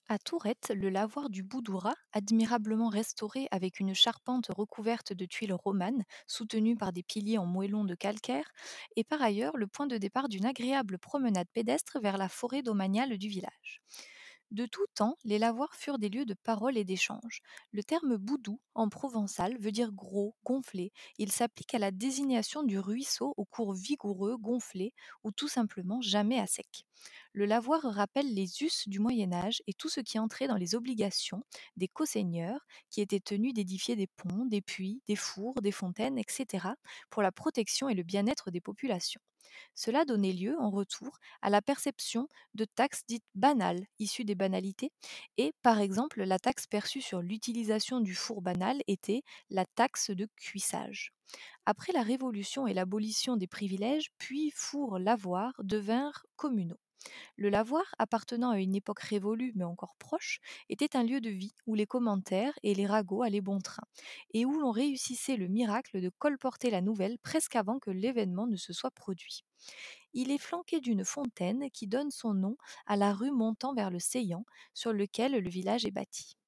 À Tourette, le lavoir du Boudoura, admirablement restauré avec une charpente recouverte de tuiles romanes, soutenue par des piliers en moellon de calcaire, est par ailleurs le point de départ d'une agréable promenade pédestre vers la forêt domaniale du village. De tout temps, les lavoirs furent des lieux de parole et d'échange. Le terme boudou, en provençal, veut dire gros, gonflé. Il s'applique à la désignation du ruisseau au cours vigoureux, gonflé, ou tout simplement jamais à sec. Le lavoir rappelle les us du Moyen Âge et tout ce qui entrait dans les obligations des co-seigneurs qui étaient tenus d'édifier des ponts, des puits, des fours, des fontaines, etc. pour la protection et le bien-être des populations. Cela donnait lieu, en retour, à la perception de taxes dites banales, issues des banalités, et par exemple la taxe perçue sur l'utilisation du four banal était la taxe de cuissage. Après la Révolution et l'abolition des privilèges, puis fours lavoirs devinrent communaux. Le lavoir, appartenant à une époque révolue mais encore proche, était un lieu de vie où les commentaires et les ragots allaient bon train, et où l'on réussissait le miracle de colporter la nouvelle presque avant que l'événement ne se soit produit. Il est flanqué d'une fontaine qui donne son nom à la rue montant vers le Seillan, sur lequel le village est bâti.